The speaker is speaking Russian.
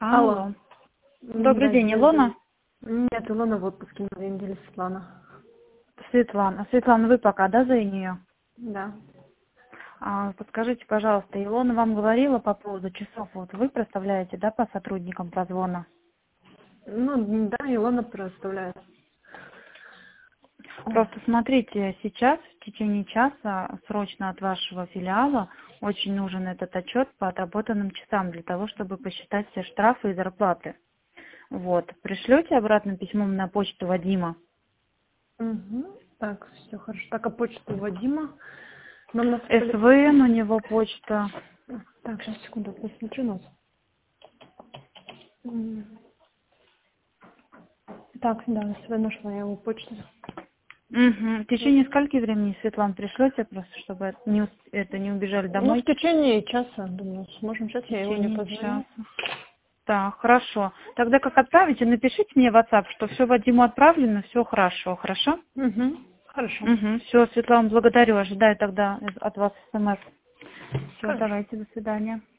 Алло. Алло. Добрый Да, день, Илона? Нет, Илона в отпуске на 2 недели, Светлана. Светлана. Светлана, вы пока, да, за нее? Да. Подскажите, пожалуйста, Илона вам говорила по поводу часов, вот вы проставляете, да, по сотрудникам прозвона? Ну, да, Илона проставляет. Просто смотрите, сейчас, в течение часа, срочно от вашего филиала, очень нужен этот отчет по отработанным часам, для того, чтобы посчитать все штрафы и зарплаты. Вот. Пришлете обратным письмом на почту Вадима? Угу. Так, все хорошо. Так, а почту Вадима? Нам на СВН у него почта. Так, сейчас, секунду, посмотрю нас. Так, да, СВ нашла я его почту. Угу. В течение скольки времени, Светлана, пришлете, просто чтобы это не убежали Ну, в домой? течение часа, думаю, сможем. Сейчас В я его не течение позвоню. часа. Так, хорошо. Тогда как отправите, напишите мне в WhatsApp, что все Вадиму отправлено, все хорошо, хорошо? Угу. Хорошо. Угу. Все, Светлана, благодарю. Ожидаю тогда от вас смс. Все, Хорошо. давайте, до свидания.